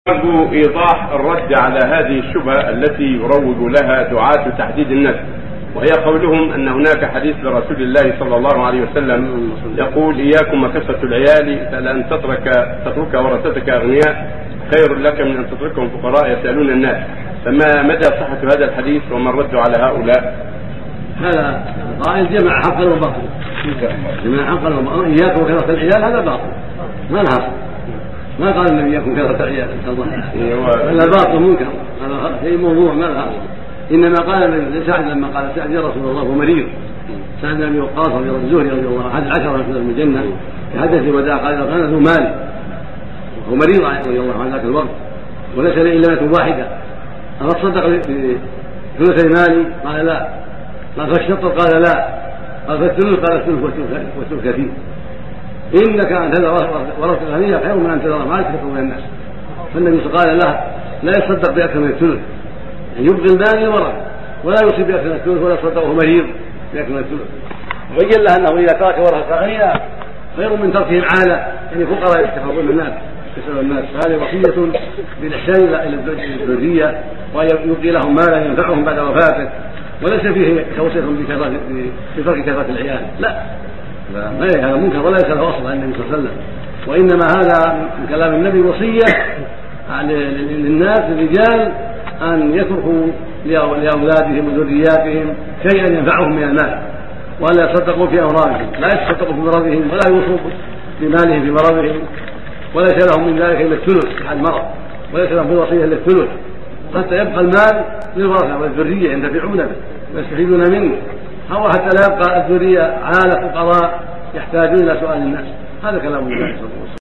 أرجو إيضاح الرد على هذه الشبهة التي يروج لها دعاة تحديد النسل، وهي قولهم أن هناك حديث لرسول الله صلى الله عليه وسلم يقول: إياكم وكثرة العيال، فلأن تترك ورثتك أغنياء خير لك من أن تتركهم فقراء يسألون الناس. فما مدى صحة هذا الحديث وما الرد على هؤلاء؟ هذا قائل جمع حقا وباطلا، جمع حقا وباطلا. إياكم وكثرة العيال هذا باطل، ما لها أصل. ما قال النبي يكون كثرة العيال، هذا باطل منكر، هذا شيء موضوع ما لها أصل. إنما قال لسعد لما قال سعد: يا رسول الله هو مريض. سعد بن أبي وقاص الزهري رضي الله عنه أحد العشرة من الجنة في حدث الوداع قال: كان ذو مال وهو مريض رضي الله عنه ذاك الوقت وليس لي إلا بنت واحدة، أفتصدق بثلثي مالي؟ قال لا. قال: فالشطر؟ قال لا. قال: فالثلث؟ قال: الثلث والثلث كثير. إنك أن تذر ورثة الغنية خير من أن تذر مالك تكون الناس. فالنبي قال له: لا يصدق بأكثر من الثلث، يعني يبقي المال للورثة، ولا يصيب بأكثر من الثلث، ولا يصدق وهو مريض بأكثر من الثلث. وبين له أنه إذا ترك ورثة غنية خير من تركهم عالة، يعني فقراء يحتفظون الناس يسأل الناس. فهذه وصية بالإحسان إلى الذرية، وأن يبقي لهم مالا ينفعهم بعد وفاته، وليس فيه توصية بترك كثرة العيال، لا، هذا منكر ولا يسأل أصل عن النبي صلى الله عليه وسلم. وإنما هذا من كلام النبي وصية للناس الرجال أن يتركوا لأولادهم وذرياتهم شيئا ينفعهم من المال، ولا يصدقوا في أمرارهم، لا يتصدقوا في مرضهم، ولا يوصوا بمالهم في مرضهم، وليس لهم من ذلك إلا الثلث على المرض، وليس لهم في الوصية إلا الثلث، حتى يبقى المال للورثة والذرية ينتفعون به ويستفيدون منه، أو حتى لا يبقى الذرية عالة فقراء يحتاجون إلى سؤال الناس. هذا كلام النبي صلى الله عليه وسلم.